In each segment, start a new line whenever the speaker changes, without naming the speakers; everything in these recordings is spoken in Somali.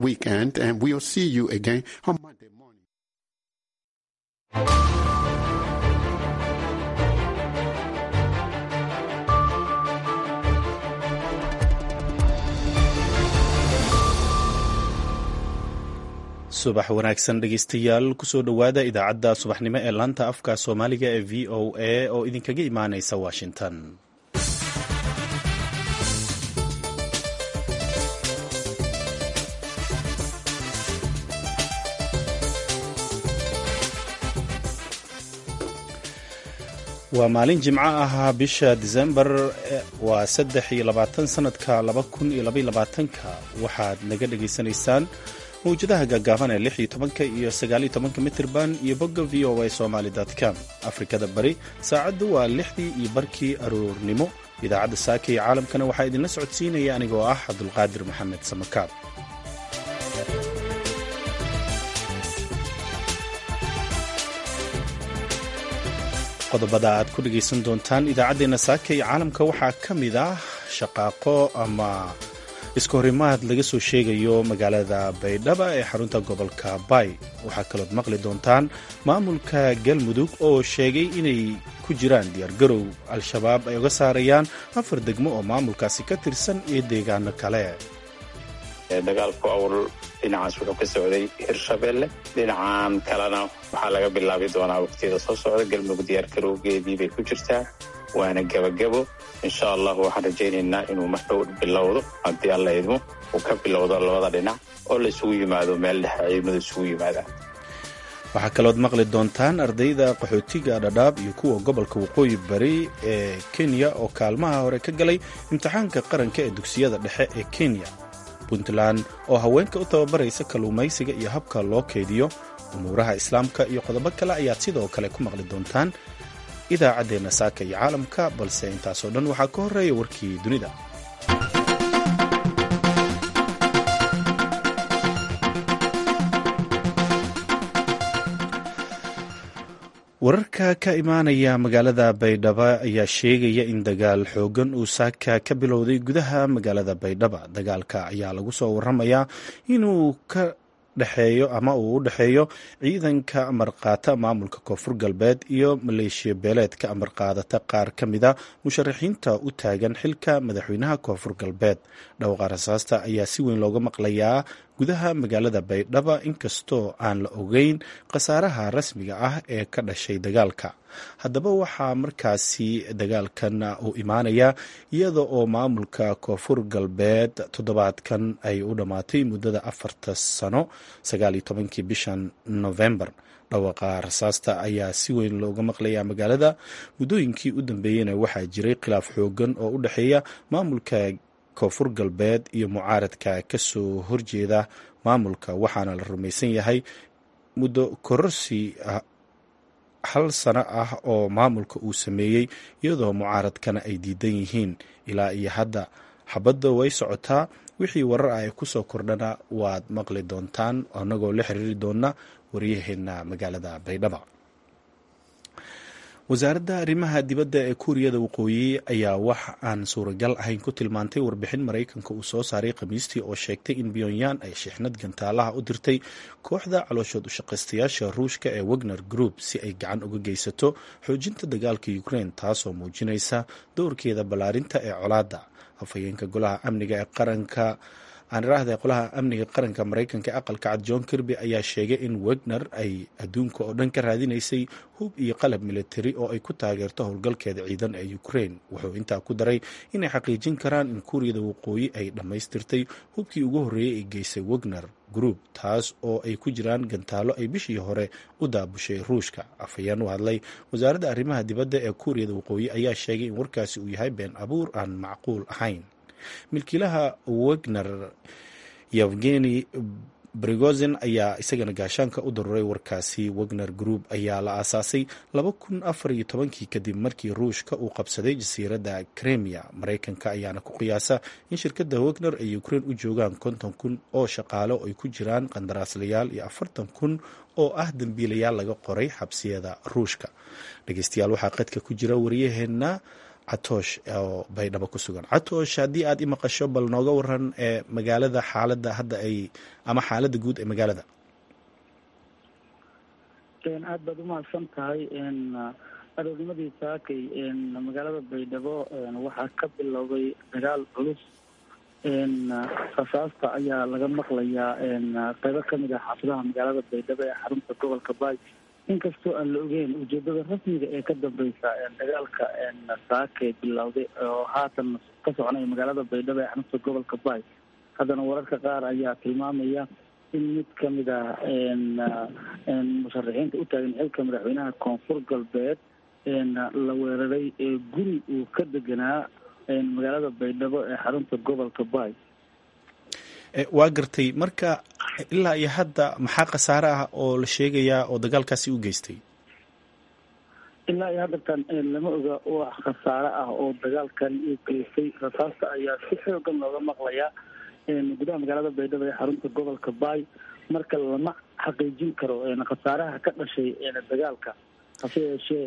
weekend, and we'll see you again on Monday morning.
subax wanaagsan dhegeystayaal kusoo dhowaada idaacadda subaxnimo ee laanta afka soomaaliga ee v o a oo idinkaga imaaneysa washington. waa maalin jimco ah bisha December waa 23 sanadka 2022 waxaad naga dhageysanaysaan mawjadaha gaagaaban ee 16 iyo 19 mitirban iyo bogga VOA Somali.com. Afrikada bari saacaddu waa 6 iyo barkii aroornimo. Idaacadda saaka ee caalamkana waxaa idinla socodsiinaya anigoo ah Cabdulqaadir Maxamed Samakaab. qodobada aad ku dhageysan doontaan idaacadeena saaka ee caalamka waxaa ka mid ah shaqaaqo ama iskahorimaad laga soo sheegayo magaalada Baydhabo ee xarunta gobolka Bay. waxaa kalood maqli doontaan maamulka Galmudug oo sheegay inay ku jiraan diyaargarow al-shabaab ay uga saarayaan 4 degmo oo maamulkaasi ka tirsan iyo deegaano kale.
dagaalku awal dhinacaas wuxuu ka socday Hirshabelle, dhinacan kalena waxaa laga bilaabi doonaa waqtiyada soo socda. Galmudug diyaargarowgeedii bay ku jirtaa, waana gabagabo. insha Allah waxaan rajaynaynaa inuu marka bilowdo haddii alla idmo uu ka bilowdo labada dhinac oo la isugu yimaado meel dhexe ciidamada isugu yimaadaan.
waxaa kalood maqli doontaan ardayda qaxootiga Dadaab iyo kuwa gobolka waqooyi bari ee Kenya oo kaalmaha hore ka galay imtixaanka qaranka ee dugsiyada dhexe ee Kenya. Puntland oo haweenka u tababaraysa kalluumaysiga iyo habka loo keydiyo umuuraha islaamka iyo qodobo kale ayaad sidoo kale ku maqli doontaan idaacadeena saaka iyo caalamka, balse intaasoo dhan waxaa ka horeeya warkii dunida. wararka ka imaanaya magaalada Baydhabo ayaa sheegaya in dagaal xoogan uu saaka ka bilowday gudaha magaalada Baydhabo. dagaalka ayaa lagu soo waramayaa inuu ka dhexeeyo ama uu u dhexeeyo ciidanka amarqaata maamulka koonfur galbeed iyo maleeshiya beeleedka amarqaadata qaar ka mida musharaxiinta u taagan xilka madaxweynaha koonfur galbeed. dhawqa rasaasta ayaa si weyn looga maqlayaa gudaha magaalada Baydhabo, inkastoo aan la ogeyn khasaaraha rasmiga ah ee ka dhashay dagaalka. haddaba waxaa markaasi dagaalkan uu imaanayaa iyada oo maamulka koonfur galbeed toddobaadkan ay u dhammaatay muddada 4 sano 19 bishan November. dhawaqa rasaasta ayaa si weyn looga maqlayaa magaalada. muddooyinkii u dambeeyeyna waxaa jiray khilaaf xoogan oo u dhexeeya maamulka koonfur galbeed iyo mucaaradka ka soo horjeeda maamulka, waxaana la rumaysan yahay muddo kororsi 1 sano ah oo maamulka uu sameeyey iyadoo mucaaradkana ay diidan yihiin. ilaa iyo hadda xabadda way socotaa. wixii warar ah ay ku soo kordhana waad maqli doontaan annagoo la xiriiri doona waryaheena magaalada Baydhabo. wasaaradda arrimaha dibadda ee Kuuriyada Waqooyi ayaa wax aan suuragal ahayn ku tilmaantay warbixin Mareykanka uu soo saaray Khamiistii oo sheegtay in Pyongyang ay shixnad gantaalaha u dirtay kooxda calooshood u shaqaystayaasha Ruushka ee Wagner Group si ay gacan uga geysato xoojinta dagaalka Ukraine, taasoo muujinaysa doorkeeda ballaarinta ee colaadda. afhayeenka golaha amniga ee qaranka qolaha amniga qaranka Mareykanka aqalka cad John Kirby ayaa sheegay in Wagner ay adduunka oo dhan ka raadinaysay hub iyo qalab militari oo ay ku taageerto howlgalkeeda ciidan ee Ukraine. wuxuu intaa ku daray inay xaqiijin karaan in Kuuriyada Waqooyi ay dhammaystirtay hubkii ugu horreeyay ee geysay Wagner Group, taas oo ay ku jiraan gantaalo ay bishii hore u daabushay Ruushka. afhayeen u hadlay wasaaradda arrimaha dibadda ee Kuuriyada Waqooyi ayaa sheegay in warkaasi uu yahay been abuur aan macquul ahayn. milkiilaha Wagner Yevgeny Prigozhin ayaa isagana gaashaanka u daruuray warkaasi. Wagner Group ayaa la aasaasay 2014 kadib markii Ruushka uu qabsaday jasiiradda Crimea. Mareykanka ayaana ku qiyaasa in shirkadda Wagner ay Ukraine u joogaan 50,000 oo shaqaale oo ay ku jiraan qandaraaslayaal iyo 40,000 oo ah dambiilayaal laga qoray xabsiyada Ruushka. dhegeystayaal waxaa qadka ku jira waryaheena catoosh oo baydhabo ku sugan. Catoosh, haddii aad i maqasho bal nooga waran magaalada xaaladda hadda ama xaaladda guud ee magaalada.
aad baad umahadsan tahay. aroornimadii saakay magaalada baydhabo waxaa ka bilowday dagaal culus. rasaasta ayaa laga maqlayaa qaybo kamid ah xaafadaha magaalada baydhabo ee xarunta gobolka baay, inkastoo aan la ogeyn ujeedada rasmiga ee ka dambeysa dagaalka saakay bilowday oo haatan ka soconaya magaalada baydhabo ee xarunta gobolka baay. haddana wararka qaar ayaa tilmaamaya in mid kamid ah musharaxiinta u taagan xilka madaxweynaha koonfur galbeed la weeraray guri uu ka deganaa magaalada baydhabo ee xarunta gobolka baay.
waa gartay. marka ilaa iyo hadda maxaa khasaare ah oo la sheegayaa oo dagaalkaasi u geystay?
ilaa iyo haddatan lama oga wax khasaare ah oo dagaalkani u geystay. rasaasta ayaa si xoogan looga maqlayaa gudaha magaalada baydhabo ee xarunta gobolka baay. marka lama xaqiijin karo khasaaraha ka dhashay dagaalka, hase yeeshee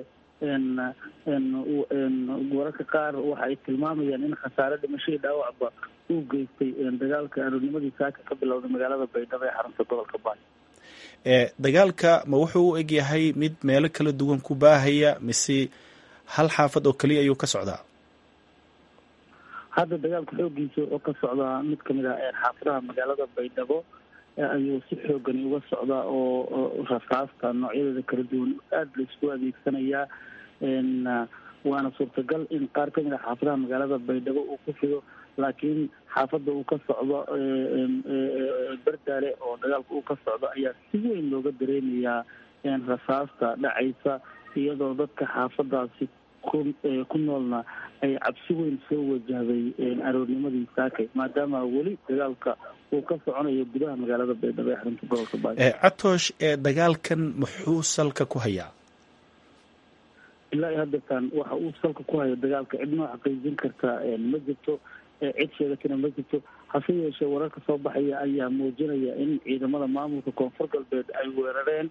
wararka qaar waxa ay tilmaamayaan in khasaare dhimashadii dhaawacba uu geystay dagaalka aroornimadii saaka ka bilowday magaalada baydhabo ee xarunta gobolka baay.
dagaalka ma wuxuu u egyahay mid meelo kala duwan ku baahaya mise hal xaafad oo keliya ayuu ka socdaa?
hadda dagaalka xoogiisa wuxuu ka socdaa mid kamid ah xaafadaha magaalada baydhabo ayuu si xoogani uga socdaa oo rasaasta noocyadeeda kala duwan aada la isku adeegsanayaa. waana suurtagal in qaar kamid ah xaafadaha magaalada baydhabo uu ku fido, laakiin xaafadda uu ka socdo bardaale oo dagaalka uu ka socdo ayaa si weyn looga dareemayaa rasaasta dhacaysa, iyadoo dadka xaafadaasi ku noolna ay cabsi weyn soo wajahday aroornimadii saakay, maadaama weli dagaalka uu ka soconayo gudaha magaalada baydhabo ee xarunta gobolka baay.
catoosh, dagaalkan muxuu salka ku hayaa?
ilaa iyo haddatan waxa uu salka ku hayo dagaalka cidnoo xaqiijin karta ma jirto, cid sheegatana ma jirto. hase yeeshee wararka soo baxaya ayaa muujinaya in ciidamada maamulka koonfur galbeed ay weerareen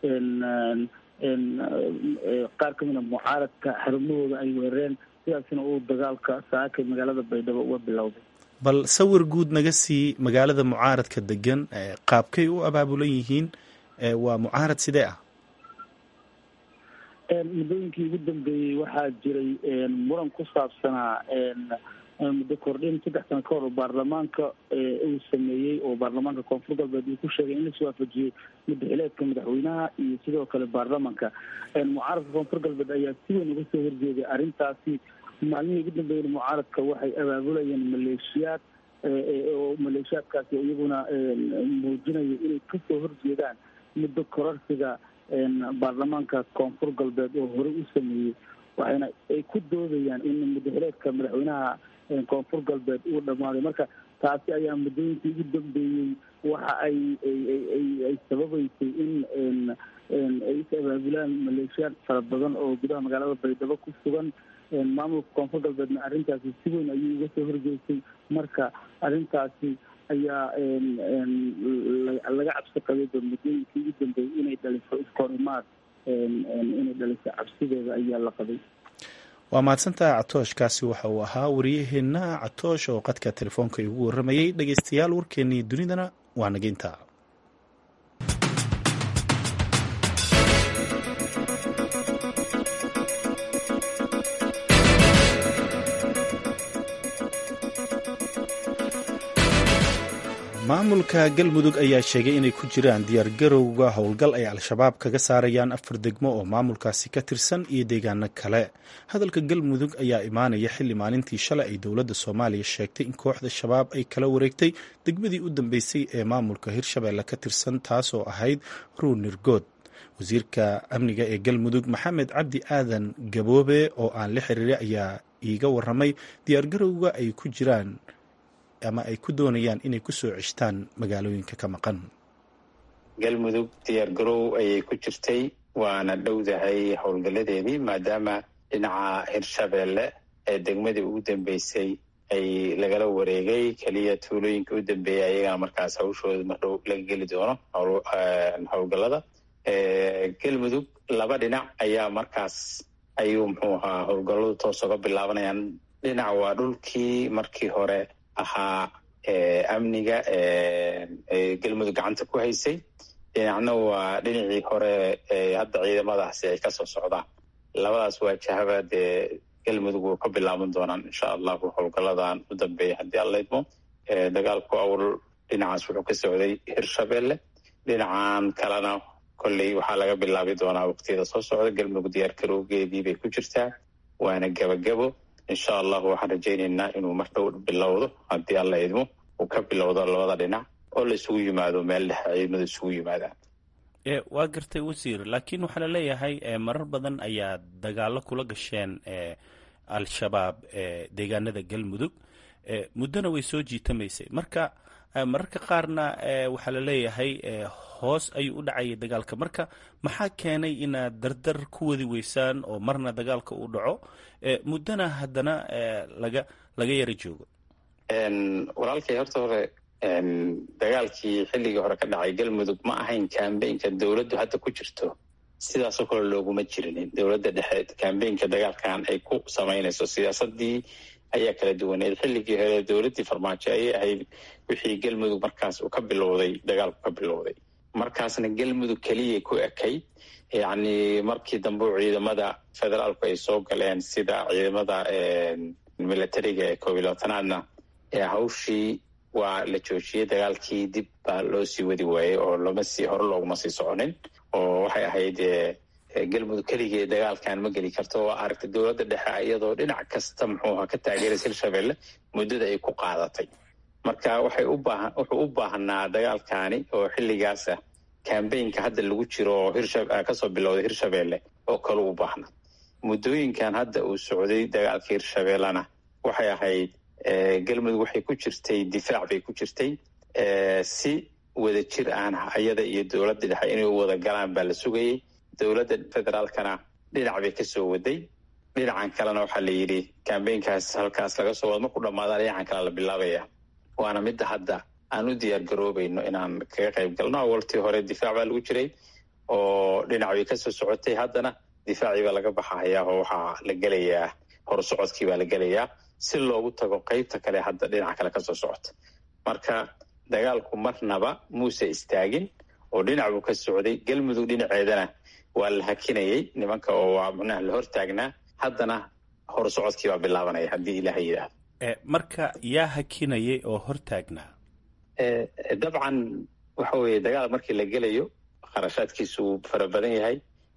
qaar kamida mucaaradka xarumahooda ay weerareen, sidaasina uu dagaalka saakay magaalada baydhabo uga bilowday.
bal sawir guud naga sii magaalada mucaaradka degan, qaabkay u abaabulan yihiin? waa mucaarad sidee ah?
muddooyinkii ugu dambeeyey waxaa jiray muran ku saabsanaa muddo kordhin 3 sano ka hor oo baarlamaanka uu sameeyey, oo baarlamaanka koonfur galbeed uu ku sheegay in la iswaafajiyey madaxileedka madaxweynaha iyo sidoo kale baarlamaanka. mucaaradka koonfur galbeed ayaa si weyn uga soo horjeeday arrintaasi. maalmihii ugu dambeeyeen mucaaradka waxay abaabulayeen maleeshiyaad oo maleeshiyaadkaasi iyaguna muujinaya inay kasoo horjeedaan muddo kororsiga baarlamaanka koonfur galbeed oo horey u sameeyey, waxayna ay ku doodayaan in madaxileedka madaxweynaha koonfur galbeed uu dhammaaday. marka taasi ayaa muddooyinkii ugu dambeeyey waxa ay sababeysay in ay is abaabulaan maleeshiyaad fara badan oo gudaha magaalada baydhabo ku sugan. maamulka koonfur galbeedna arrintaasi si weyn ayuu uga soo horjeestay. marka arrintaasi ayaa laga cabsi qabay muddooyinkii ugu dambeeyey inay dhaliso iskahorimaad, inay dhaliso cabsideeda ayaa la qabay.
waa mahadsantaha catoosh. kaasi waxa uu ahaa wariyaheena catoosh oo qadka telefoonka igu waramayey. dhegeystayaal, warkeenii dunidana waa nageynta. maamulka galmudug ayaa sheegay inay ku jiraan diyaargarowga howlgal ay al-shabaab kaga saarayaan 4 degmo oo maamulkaasi ka tirsan iyo deegaano kale. hadalka galmudug ayaa imaanaya xilli maalintii shalay ay dowladda soomaaliya sheegtay in kooxda shabaab ay kala wareegtay degmadii u dambeysay ee maamulka hirshabeelle ka tirsan, taasoo ahayd ruunirgood. wasiirka amniga ee galmudug maxamed cabdi aadan gaboobe oo aan la xiriiray ayaa iiga waramay diyaargarowga ay ku jiraan ama ay ku doonayaan inay ku soo ceshtaan magaalooyinka ka maqan.
galmudug diyaargarow ayay ku jirtay, waana dhowdahay howlgaladeedii, maadaama dhinaca hirshabeelle ee degmadii ugu dambeysay ay lagala wareegay. keliya tuulooyinka u dambeeyay ayagaa markaas hawshooda madhow laga geli doono howlgalada. galmudug 2 dhinac ayaa markaas ayuu muxuu ahaa howlgalladu toos uga bilaabanayaan. dhinac waa dhulkii markii hore ahaa amniga galmudug gacanta ku haysay, dhinacna waa dhinacii hore hadda ciidamadaasi ay kasoo socdaan. labadaas waajahaba dee galmudug wuu ka bilaaban doonaan insha allahu howlgalladan u dambeeya haddii alla idmo. dagaalku awal dhinacaas wuxuu ka socday hirshabelle, dhinacan kalena kolley waxaa laga bilaabi doonaa waqtiyada soo socda. galmudug diyaargarowgeedii bay ku jirtaa, waana gabagabo. insha allahu waxaan rajaynaynaa inuu mardhow bilowdo haddii alla idmo, uu ka bilowdo labada dhinac oo la isugu yimaado meel dhexe ciidamadu isugu yimaadaan.
waa gartay wasiir, laakiin waxaa la leeyahay marar badan ayaa dagaalo kula gasheen al-shabaab deegaanada galmudug, muddona way soo jiitamaysay. mararka qaarna waxaa la leeyahay hoos ayuu u dhacayay dagaalka. marka maxaa keenay inaad dardar ku wadi weysaan oo marna dagaalka uu dhaco muddona haddana laga yara joogo?
walaalkay horta hore dagaalkii xilligii hore ka dhacay galmudug ma ahayn kambeynka dowladdu hadda ku jirto, sidaasoo kale looguma jirinin. dowladda dhexe kambeynka dagaalkan ay ku samaynayso siyaasadii ayaa kala duwaneed. xilligii hore dowladdii farmaajo ayay ahayd wixii galmudug markaas uu ka bilowday, dagaalku ka bilowday. markaasna galmudug keliyay ku ekay. yacni markii dambe ciidamada federaalku ay soo galeen sida ciidamada militariga ee 11aadna hawshii waa la joojiyey. dagaalkii dib baa loo sii wadi waayey oo hore looguma sii soconin. oo waxay ahayd galmudug keligee dagaalkan ma geli karto. waa aragtay dowladda dhexe iyadoo dhinac kasta muxuuha ka taageeraysa hirshabelle muddada ay ku qaadatay. marka wuxuu u baahnaa dagaalkani oo xilligaasa kambeynka hadda lagu jiro oo kasoo bilowday hirshabelle oo kale u baahnaa. muddooyinkan hadda uu socday dagaalka hirshabellena waxay ahayd galmudug waxay ku jirtay difaac bay ku jirtay. si wada jir aan ayada iyo dowladda dhexe inay u wada galaan baa la sugayey. dowladda federaalkana dhinac bay kasoo waday, dhinacan kalena waxaa la yidhi kambeynkaas halkaas laga soo wado markuu dhamaadaan dhinacan kale la bilaabaya. waana midda hadda aan u diyaar garoobayno inaan kaga qayb galno. awaltii hore difaac baa lagu jiray oo dhinac bay kasoo socotay, haddana difaacii baa laga baxayaa oo waxaa la gelayaa horusocodkii baa la gelayaa si loogu tago qaybta kale hadda dhinaca kale kasoo socota. marka dagaalku marnaba muuse istaagin oo dhinac buu ka socday. galmudug dhinaceedana waa la hakinayay nimanka oo waa macnaha la hortaagnaa. haddana horusocodkii baa bilaabanaya haddii ilaaha yidhaahdo.
marka yaa hakinayay oo hortaagnaa?
dabcan waxa weeye dagaal markii la gelayo kharashaadkiisu fara badan yahay.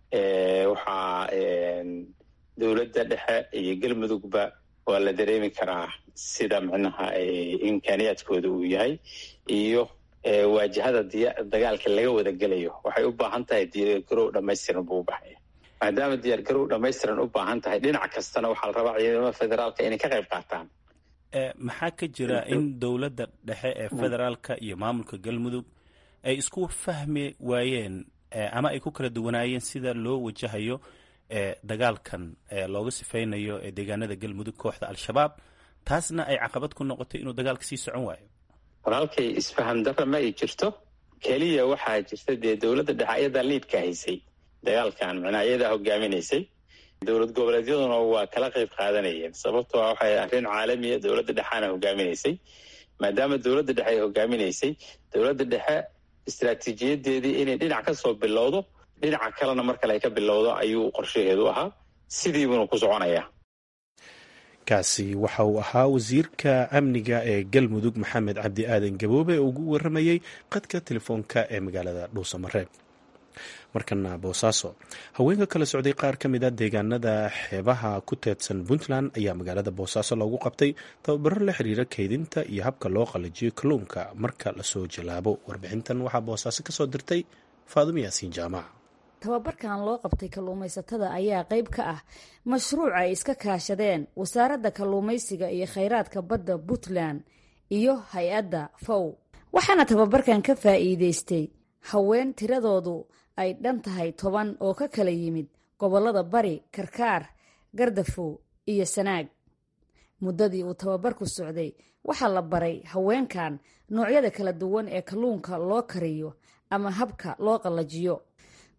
waxaa dowladda dhexe iyo galmudugba waa la dareemi karaa sida macnaha imkaaniyaadkooda uu yahay iyo waajahada dagaalka laga wada gelayo. waxay u baahan tahay diyaargarow dhammaystiran buu u baahanya. maadaama diyaargarow dhammaystiran u baahan tahay, dhinac kastana waxaa la rabaa ciidamada federaalka inay ka qayb qaataan.
maxaa ka jira in dowladda dhexe ee federaalka iyo maamulka galmudug ay isku fahmi waayeen ama ay ku kala duwanaayeen sida loo wajahayo dagaalkan looga sifaynayo deegaanada galmudug kooxda al-shabaab, taasna ay caqabad ku noqotay inuu dagaalka sii socon waayo?
walaalkay isfaham darra ma ay jirto. keliya waxaa jirta dee dowladda dhexe ayadaa liidka haysay dagaalkan, macnaa ayadaa hogaaminaysay. dowlad goboleedyaduna waa kala qayb qaadanayeen sababtoo waxay arrin caalamiya dowladda dhexaana hogaaminaysay. maadaama dowladda dhexe ay hogaaminaysay, dowladda dhexe istaraatiijiyadeedii inay dhinac ka soo bilowdo, dhinaca kalena mar kale ay ka bilowdo ayuu qorshaheedu ahaa. sidiibuna ku soconayaa.
kaasi waxa uu ahaa wasiirka amniga ee galmudug maxamed cabdi aadan gaboobe oo ugu waramayey qadka telefoonka ee magaalada dhuusamareeb. markana boosaaso, haweenka kala socday qaar ka mid a deegaanada xeebaha ku teedsan puntland ayaa magaalada boosaaso loogu qabtay tababaro la xiriira kaydinta iyo habka loo qalajiyo kalluunka marka lasoo jalaabo. warbixintan waxaa boosaaso kasoo dirtay faadumo yaasiin jaamac.
tababarkan loo qabtay kalluumaysatada ayaa qayb ka ah mashruuc ay iska kaashadeen wasaaradda kalluumaysiga iyo khayraadka badda puntland iyo hay-adda fow. waxaana tababarkan ka faa'iideystay haween tiradoodu ay dhan tahay 10 oo ka kala yimid gobollada bari, karkaar, gardafow iyo sanaag. muddadii uu tababarku socday waxaa la baray haweenkan noocyada kala duwan ee kalluunka loo kariyo ama habka loo qalajiyo.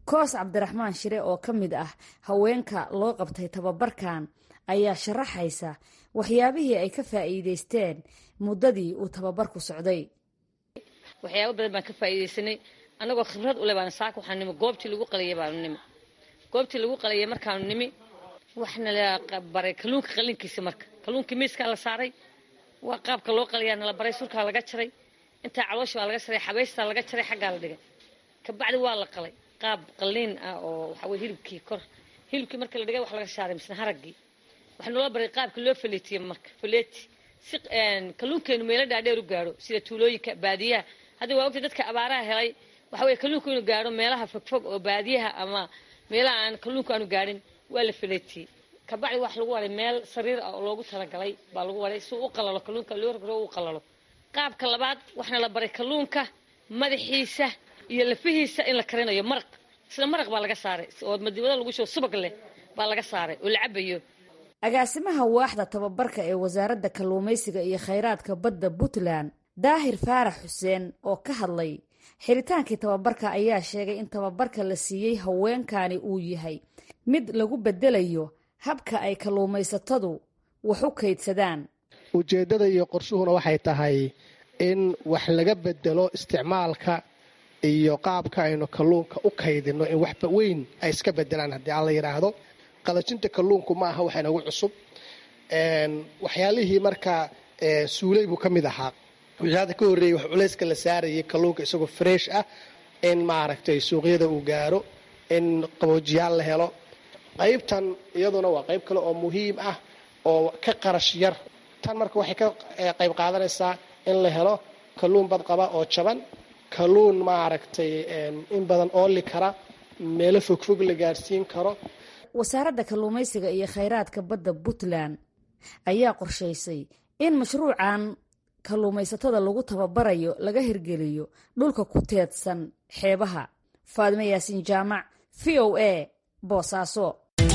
koos cabdiraxmaan shire oo ka mid ah haweenka loo qabtay tababarkan ayaa sharaxaysa waxyaabihii ay ka faa'iidaysteen muddadii uu tababarku socday.
waxyaabo badan baan ka faa'iidaysanay annagoo khibrad u leh baan saaka waxaan nimi goobtii lagu qaliyay baanu nimi goobtii lagu qaliyay markaanu nimi waxna la baray kalluunka qalinkiisa marka kalluunkii miiskaa la saaray waa qaabka loo qaliyaa nala baray surkaa laga jaray intaa caloosha baa laga jaray xabaystaa laga jaray xaggaa la dhigay kabacdi waa la qalay qaab qalliin ah oo waxa weye hilibkii marka la dhigay wax laga shaaray misna haraggii waxaa naloo baray qaabka loo faleetiye marka faleeti si kalluunkeenu meelo dhaadheer u gaadho sida tuulooyinka baadiyaha hadda waa ogtay dadka abaaraha helay waxa weye kalluunku inuu gaadho meelaha fogfog oo baadiyaha ama meelaha aan kalluunku aanu gaadhin waa la faleetiyey kabacdi wax lagu waray meel sariir ah oo loogu talagalay baa lagu waray si uu qalalo kalluunka loo rogro uu qalalo qaabka labaad waxna la baray kalluunka madaxiisa iyo lafihiisa in la karinayo maraq isla maraq baa laga saaray oo madibada lagu soo subag leh baa laga saaray oo la cabayo.
agaasimaha waaxda tababarka ee wasaaradda kalluumaysiga iyo khayraadka badda Puntland daahir faarax xuseen oo ka hadlay xiritaankii tababarka ayaa sheegay in tababarka la siiyey haweenkani uu yahay mid lagu bedelayo habka ay kalluumaysatadu wax u kaydsadaan.
ujeeddada iyo qorshuhuna waxay tahay in wax laga bedelo isticmaalka iyo qaabka aynu kalluunka u kaydino in waxba weyn ay iska bedelaan haddii aan la yidhaahdo. qalajinta kalluunku ma aha wax inagu cusub waxyaalihii markaa suulay buu ka mid ahaa wixii hadda ka horreeyey wax culayska la saarayay kalluunka isagoo fresh ah in maaragtay suuqyada uu gaaro in qaboojiyaal la helo. qaybtan iyaduna waa qayb kale oo muhiim ah oo ka qarash yar tan marka waxay ka qayb qaadanaysaa in la helo kalluun badqaba oo jaban kalluun maaragtay in badan ooli kara meelo fogfog la gaarsiin karo.
wasaaradda kalluumaysiga iyo khayraadka badda Puntland ayaa qorshaysay in mashruucan kalluumaysatada lagu tababarayo laga hirgeliyo dhulka ku teedsan xeebaha. Faadime Yaasin Jaamac, VOA, Boosaaso.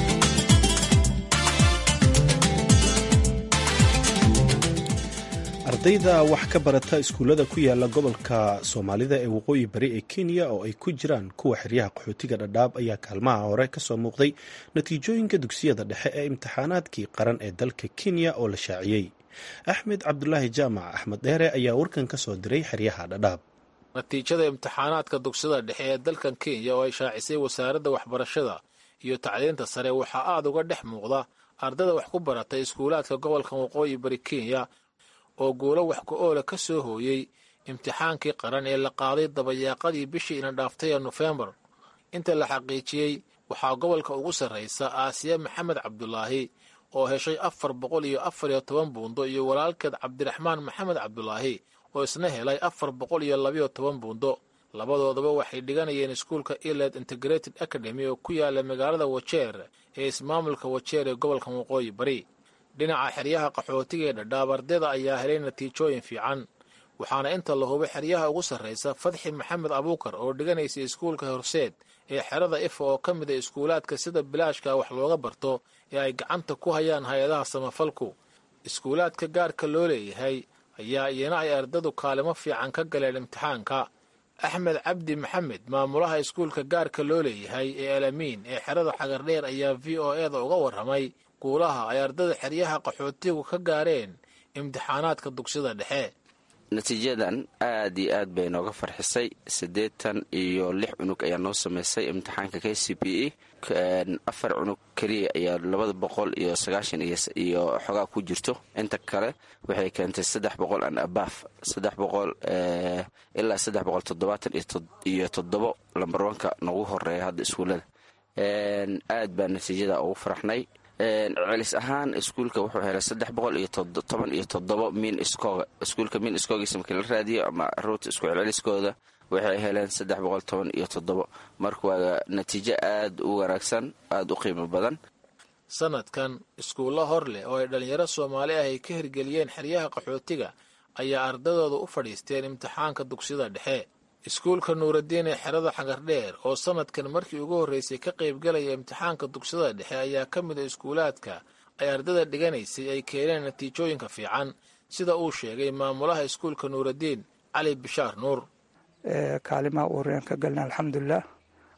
ardayda wax ka barata iskuullada ku yaala gobolka Soomaalida ee waqooyi bari ee Kenya oo ay ku jiraan kuwa xeryaha qaxootiga Dadaab ayaa kaalmaha hore ka soo muuqday natiijooyinka dugsiyada dhexe ee imtixaanaadkii qaran ee dalka Kenya oo la shaaciyey. Axmed Cabdulaahi Jaamac Axmed Dheere ayaa warkan ka soo diray xeryaha Dadaab.
natiijada imtixaanaadka dugsiyada dhexe ee dalkan Kenya oo ay shaacisay wasaaradda waxbarashada iyo tacliinta sare waxaa aad uga dhex muuqda ardayda wax ku barata iskuulaadka gobolka waqooyi bari Kenya oo guulo wax ku oola ka soo hooyey imtixaankii qaran ee la qaaday dabayaaqadii bishii ina dhaaftay ee Nofembar. inta la xaqiijiyey waxaa gobolka ugu sarraysa Aasiya Maxamed Cabdulaahi oo heshay 414 buundo iyo walaalkeed Cabdiraxmaan Maxamed Cabdulaahi oo isna helay 412 buundo. labadoodaba waxay dhiganayeen iskuulka Eled Integrated Academy oo ku yaala magaalada Wajeer ee ismaamulka Wajeer ee gobolka waqooyi bari. dhinaca xeryaha qaxootiga ee Dadaab ardayda ayaa helay natiijooyin fiican waxaana inta la hubay xeryaha ugu sarraysa Fadxi Maxamed Abuukar oo dhiganaysa iskuulka Horseed ee xerada Ifo oo ka mid ah iskuulaadka sida bilaashka wax looga barto ee ay gacanta ku hayaan hay'adaha samafalku. iskuulaadka gaarka loo leeyahay ayaa iyana ay ardaydu kaalimo fiican ka galeen imtixaanka. Axmed Cabdi Maxamed maamulaha iskuulka gaarka loo leeyahay ee Alaamiin ee xerada Xagardheer ayaa VOA-da uga warramay guulaha ay ardayda xeryaha qaxootigu ka gaareen imtixaanaadka dugsiyada dhexe.
natiijadan aad iyo aad bay nooga farxisay 86 cunug ayaa noo samaysay imtixaanka KCPE 4 cunug keliya ayaa 290 iyo xogaa ku jirto. inta kale waxay keentay 300 and above 300 ilaa 377 lambar 1ka noogu horeeya hadda iskuulada. aad baa natiijada ugu faraxnay. celis ahaan iskuulka wuxuu helay 317 min iskooga. iskuulka min iskoogiisa markii la raadiyo ama ruuta isku celceliskooda waxay heleen 317 marka waa natiijo aad u wanaagsan aad u qiimo badan.
sanadkan iskuulla hor leh oo ay dhalinyaro Soomaali ah ay ka hirgeliyeen xeryaha qaxootiga ayaa ardadooda u fadhiisteen imtixaanka dugsiyada dhexe. iskuulka Nuuraddiin ee xerada Xagardheer oo sanadkan markii ugu horreysay ka qaybgalaya imtixaanka dugsiyada dhexe ayaa ka mid ah iskuulaadka ay ardayda dhiganaysay ay keeneen natiijooyinka fiican sida uu sheegay maamulaha iskuulka Nuuraddiin Cali Bishaar Nuur.
kaalimaha uureen ka galna alxamdulilah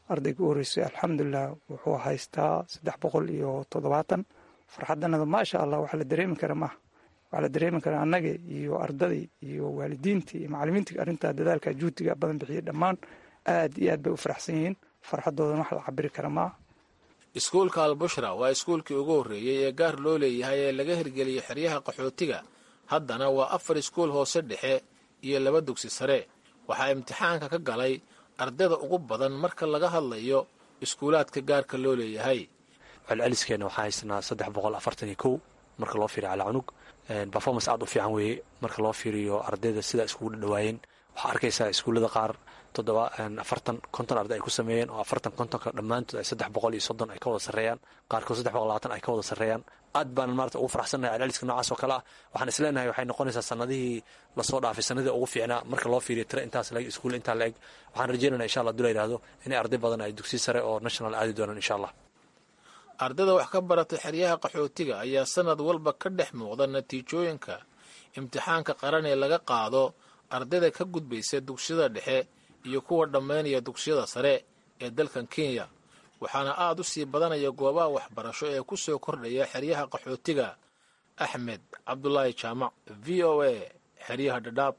ardayga u horeysay alxamdulilah wuxuu haystaa 370. farxadanada maasha allah waxaa la dareemi kara maaha, waxaa la dareemi karaa annaga iyo ardadii iyo waalidiintii iyo macalimiintii arrintaa dadaalka juhdiga badan bixiyay dhammaan aad iyo aad bay u faraxsan yihiin. farxadoodan wax la cabiri kara maaha.
iskuulka albushra waa iskuulkii ugu horreeyey ee gaar loo leeyahay ee laga hirgeliyey xeryaha qaxootiga. haddana waa 4 iskuul hoose dhexe iyo 2 dugsi sare. waxaa imtixaanka ka galay ardayda ugu badan marka laga hadlayo iskuulaadka gaarka loo leeyahay.
celceliskeena waxaa haysanaa 341 marka loo fiiriyo calacunug. performance aad u fiican weeye marka loo fiiriyo ardayda sida iskugu dhawaayeen. waxaa arkaysaa iskuullada qaar 50 arday ay ku sameeyeen oo 50 dhammaantood ay 330 ay ka wada sarreeyaan, qaarkood 320 ay ka wada sarreeyaan. aad baan maarata ugu faraxsannahay celceliska noocaas oo kale ah. waxaan isleenahay waxay noqonaysaa sanadihii lasoo dhaafay sanadii ugu fiicnaa marka loo fiiriyo tira intaas laeg iskuul intaa la eg. waxaan rajaynaynaa insha allah dula yidhaahdo inay arday badan ay dugsi sare oo national aadi doonaan insha allah.
ardayda wax ka baratay xeryaha qaxootiga ayaa sanad walba ka dhex muuqda natiijooyinka imtixaanka qaran ee laga qaado ardayda ka gudbaysa dugsiyada dhexe iyo kuwa dhammaynaya dugsiyada sare ee dalkan Kenya. waxaana aad u sii badanaya goobaha waxbarasho ee ku soo kordhaya xeryaha qaxootiga. axmed cabdulaahi jaamac, VOA, xeryaha Dhadhaab.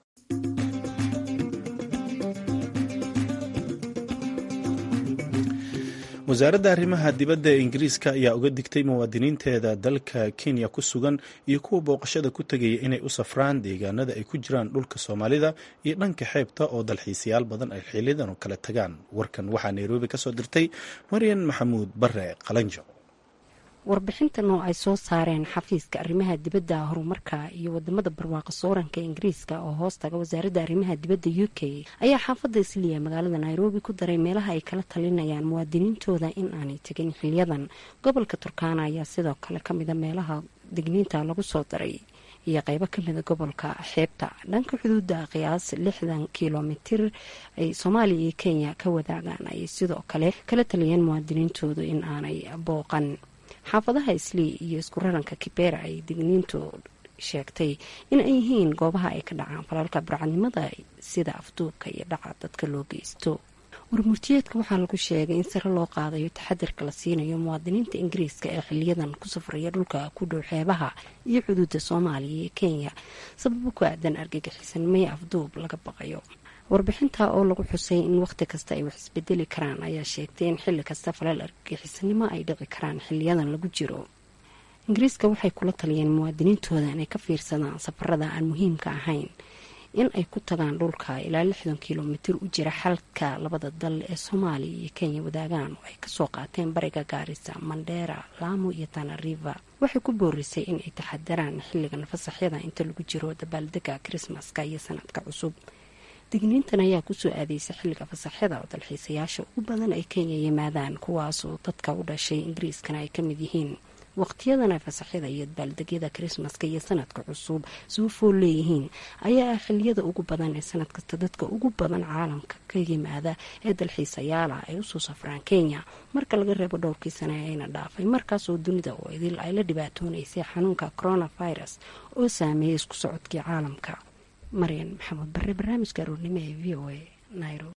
wasaaradda arrimaha dibadda ee ingiriiska ayaa uga digtay muwaadiniinteeda dalka Kenya ku sugan iyo kuwa booqashada ku tegaya inay u safraan deegaanada ay ku jiraan dhulka Soomaalida iyo dhanka xeebta oo dalxiisayaal badan ay xilidan oo kala tagaan. warkan waxaa Nairobi ka soo dirtay Maryan Maxamuud Barre Qalanjo.
warbixintan oo ay soo saareen xafiiska arrimaha dibadda horumarka iyo wadamada barwaaqo sooranka ingiriiska oo hoostaga wasaaradda arrimaha dibadda UK ayaa xaafadda Isliya magaalada Nairobi ku daray meelaha ay kala talinayaan muwaadiniintooda in aanay tegin xiliyadan. gobolka Turkana ayaa sidoo kale ka mid ah meelaha digniinta lagu soo daray iyo qaybo ka mid ah gobolka xeebta. dhanka xuduudda qiyaas 60 kiiloomitir ay Soomaaliya iyo Kenya ka wadaagaan ay sidoo kale kala taliyeen muwaadiniintooda in aanay booqan xaafadaha Islii iyo isku raranka Kibera. ay digniintu sheegtay in ay yihiin goobaha ay ka dhacaan falalka burcadnimada sida afduubka iyo dhaca dadka loo geysto. warmurtiyeedka waxaa lagu sheegay in sare loo qaadayo taxadirka la siinayo muwaadiniinta ingiriiska ee xiliyadan ku safraya dhulka ku dhow xeebaha iyo xuduudda Soomaaliya iyo Kenya sababo ku aadan argagixisanimo iyo afduub laga baqayo. warbixinta oo lagu xusay in waqti kasta ay wax isbedeli karaan ayaa sheegtay in xilli kasta falal argagixisanimo ay dhici karaan xiliyadan lagu jiro. ingiriiska waxay kula taliyeen muwaadiniintooda inay ka fiirsadaan safarada aan muhiimka ahayn in ay ku tagaan dhulka ilaa 60 kiiloomitir u jira xalka labada dal ee Soomaaliya iyo Kenya wadaagaan oo ay kasoo qaateen bariga Gaarisa, Mandera, Lamu iyo Tana River. waxay ku boorisay in ay taxadaraan xilligan fasaxyada inta lagu jiro dabaaldega Christmaska iyo sanadka cusub. digniintan ayaa ku soo aadaysa xilliga fasaxyada oo dalxiisayaasha ugu badan ay Kenya yimaadaan, kuwaasoo dadka u dhashay ingiriiskana ay ka mid yihiin. waqtiyadan fasaxyada iyo dabaaldegyada Christmaska iyo sanadka cusub soo fool leeyihiin ayaa xilliyada ugu badan ee sanad kasta dadka ugu badan caalamka ka yimaada ee dalxiisayaal ay u soo safraan Kenya marka laga reebo dhowrkii sano ayna dhaafay markaasoo dunida oo idil ay la dhibaatoonaysay xanuunka coronavirus oo saameeyay isku socodkii caalamka. Maryan Maxamuud Barre, barnaamijka aroornimo ee VOA, Nairobi.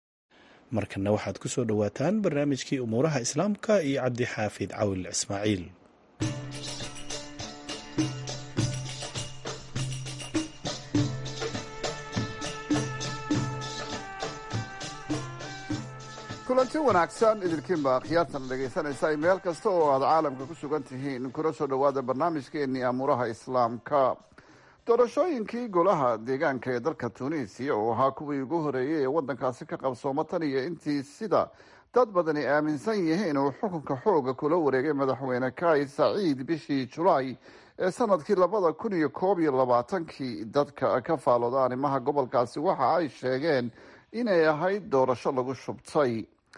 markana waxaad ku soo dhawaataan barnaamijkii umuuraha islaamka iyo Cabdi Xaafid Cawil Ismaaciil.
kulanti wanaagsan idinkiinba akhyaartan dhegaysanaysa meel kasta oo aad caalamka ku sugan tihiin kuna soo dhawaada barnaamijkeennii amuuraha islaamka. doorashooyinkii golaha deegaanka ee dalka Tunisia oo ahaa kuwii ugu horeeyay ee wadankaasi ka qabsooma tan iyo intii sida dad badani aaminsan yihiin uu xukunka xooga kula wareegay madaxweyne Kais Saied bishii Julaay ee sanadkii 2021. dadka ka faalooda arrimaha gobolkaasi waxa ay sheegeen inay ahayd doorasho lagu shubtay.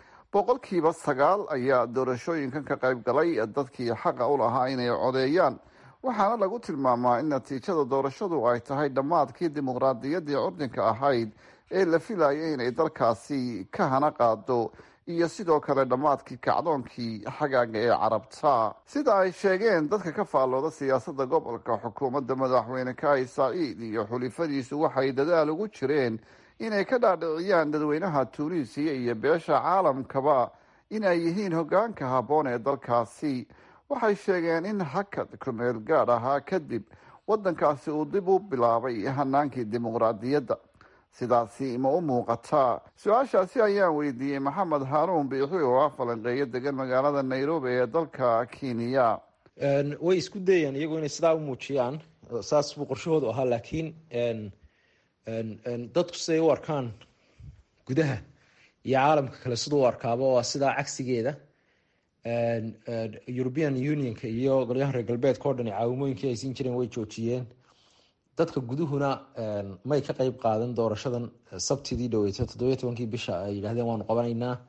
9% ayaa doorashooyinkan ka qayb galay dadkii xaqa u lahaa inay codeeyaan, waxaana lagu tilmaamaa in natiijada doorashadu ay tahay dhammaadkii dimuqraadiyaddii curdinka ahayd ee la filayay inay dalkaasi ka hana qaado iyo sidoo kale dhammaadkii kacdoonkii xagaaga ee carabta. sida ay sheegeen dadka ka faallooda siyaasadda gobolka, xukuumadda madaxweyne Kais Saied iyo xulifadiisu waxay dadaal ugu jireen inay ka dhaadhiciyaan dadweynaha tuuniisiya iyo beesha caalamkaba in ay yihiin hoggaanka habboon ee dalkaasi. waxay sheegeen in hakad kumeel gaadh ahaa kadib waddankaasi uu dib u bilaabay hanaankii dimuqraadiyadda. sidaasi ma u muuqataa? su-aashaasi ayaan weydiiyey maxamed haaruun biixi oo ah falanqeeyo degan magaalada nairobi ee dalka kenya.
way isku dayeen iyagu inay sidaa u muujiyaan, saas buu qorshahoodu ahaa, laakiin dadku siday u arkaan gudaha iyo caalamka kale siduu u arkaaba waa sidaa cagsigeeda. European Unionka iyo golyahan reer galbeedka oo dhan caawimooyinkii ay siin jireen way joojiyeen. dadka guduhuna may ka qeyb qaadan doorashadan. sabtidii dhaweytay 17 bisha ay yidhahdeen waanu qabanaynaa.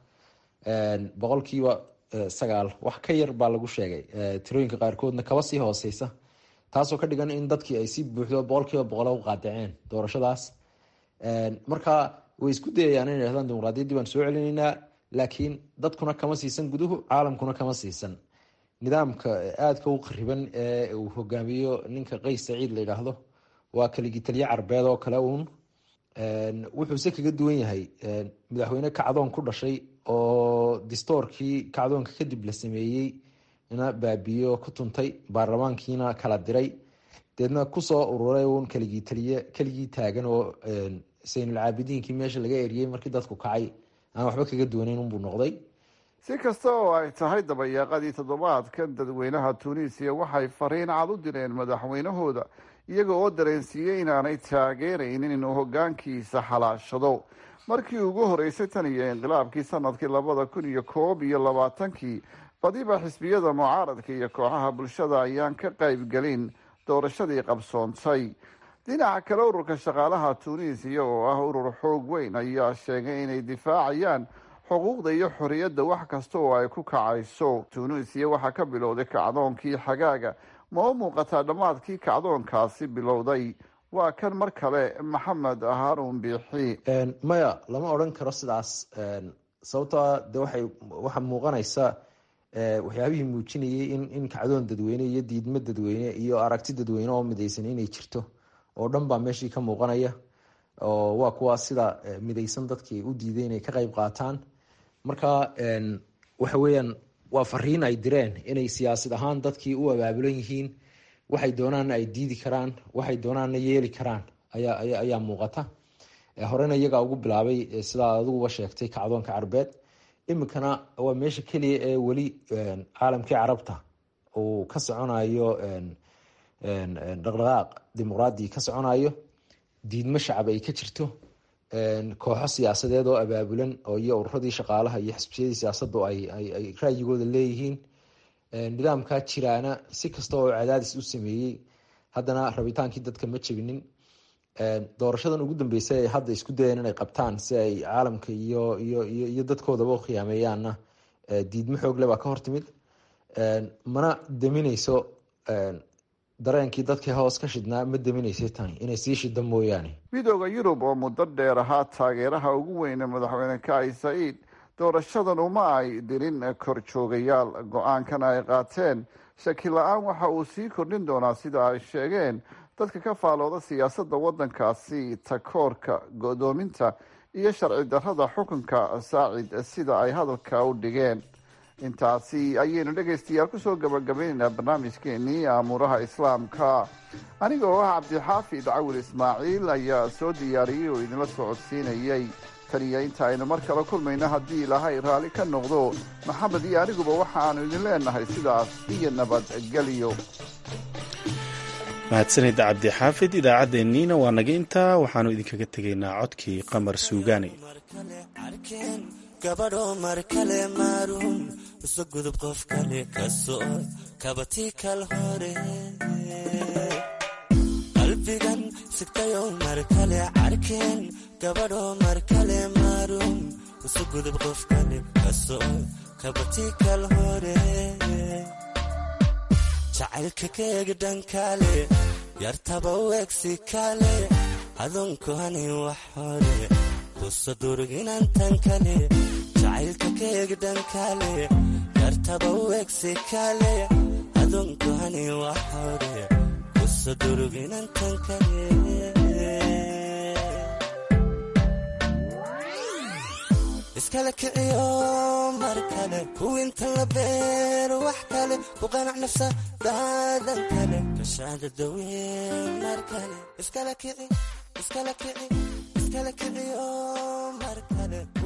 9% wax ka yar baa lagu sheegay, tirooyinka qaarkoodna kaba sii hooseysa, taasoo ka dhigan in dadkii ay si buuxdo 100% u qaadaceen doorashadaas. marka way isku dayayaan inay yidhahdaan dimuqraadiyaddii baan soo celinaynaa, laakiin dadkuna kama siisan guduhu, caalamkuna kama siisan. nidaamka aadka u qariban ee uu hogaamiyo ninka Qays Saciid la yidhaahdo waa kaligii taliye carbeed oo kale uun. wuxuuse kaga duwan yahay madaxweyne kacdoon ku dhashay oo distoorkii kacdoonka kadib la sameeyey ina baabiyo ku tuntay, baarlamaankiina kala diray, deedna kusoo ururay uun kaligii taagan oo Saynul Caabidiinkii meesha laga eriyey markii dadku kacay aan waxba kaga duwanayn unbuu noqday.
si kasta oo ay tahay dabayaaqadii toddobaadkan dadweynaha tuuniisiya waxay fariin cad u direen madaxweynahooda iyaga oo dareensiiyey inaanay taageeraynin inuu hoggaankiisa xalaashado. markii ugu horeysay tan iyo inqilaabkii sanadkii 2021 badiba xisbiyada mucaaradka iyo kooxaha bulshada ayaan ka qaybgelin doorashadii qabsoontay. dhinaca kale ururka shaqaalaha tuuniisiya oo ah urur xoog weyn ayaa sheegay inay difaacayaan xuquuqda iyo xorriyadda wax kasta oo ay ku kacayso. tuuniisiya waxaa ka bilowday kacdoonkii xagaaga. ma u muuqataa dhammaadkii kacdoonkaasi bilowday? waa kan mar kale maxamed haaruun biixi.
maya lama odhan karo sidaas, sababtoo de waxaa muuqanaysa waxyaabihii muujinayay in kacdoon dadweyne iyo diidmo dadweyne iyo aragti dadweyne oo midaysan inay jirto oo dhan baa meeshii ka muuqanaya. oo waa kuwaas sida midaysan dadkii u diiday inay ka qeyb qaataan. marka waxa weeyaan waa fariin ay direen inay siyaasad ahaan dadkii u abaabulan yihiin, waxay doonaanna ay diidi karaan, waxay doonaanna yeeli karaan ayaa muuqata. horena iyagaa ugu bilaabay sidaa adiguba sheegtay kacdoonka carbeed. iminkana waa meesha keliya ee weli caalamkii carabta uu ka soconayo dhaqdhaqaaq dimuqraadi ka soconayo, diidmo shacab ay ka jirto, kooxo siyaasadeed oo abaabulan oo iyo ururadii shaqaalaha iyo xisbiyadii siyaasaddu ay raayigooda leeyihiin. nidaamkaa jiraana si kasta oo cadaadis u sameeyey haddana rabitaankii dadka ma jebinin. doorashadan ugu dambeysay ay hadda isku dayeen inay qabtaan si ay caalamka iyo dadkoodaba u khiyaameeyaanna diidmo xoogle baa ka hortimid, mana daminayso dareenkii dadkii hoos ka shidnaa, ma daminaysa tani inay sii shida mooyaane.
midooda yurub oo muddo dheer ahaa taageeraha ugu weyne madaxweyne Qays Saciid doorashadan uma ay dirin korjoogayaal. go-aankan ay qaateen shaki la-aan waxa uu sii kordhin doonaa sida ay sheegeen dadka ka faalooda siyaasadda waddankaasi takoorka, godoominta iyo sharci darrada xukunka Saacid sida ay hadalka u dhigeen. intaasi ayaynu dhegaystayaal kusoo gabagabaynaynaa barnaamijkeenii amuuraha islaamka. aniga oo ah cabdixaafid cawil ismaaciil ayaa soo diyaariyey oo idinla socodsiinayay. tan iyo inta aynu mar kale kulmayno haddii ilaahay raalli ka noqdo, maxamed iyo aniguba waxa aanu idin leenahay sidaas iyo nabadgelyo.
mahadsanid cabdixaafid. idaacaddeenniina waa naga intaa. waxaanu idinkaga tegaynaa codkii qamar suugaani.
gabadho mar kale maaruun uso gudub qof kale kasoo kabatii kal hore qalbigan sigtayo mar kale carkeen. gabadho mar kale maaruun uso gudub qof kale kasoo kabatii kal hore jacaylka keega dhankale yartaba weegsi kale adunku hani wax hore kuso durginantan kale jacaylka keega dhankale yartaba weegsi kale adunku hani wax hore kuso durginantan kale iskala kiciyo mar kale kuwinta la beer wax kale ku qanac nafsa daadan kale kashaada dawe mar kale iskala kiciyo mar kale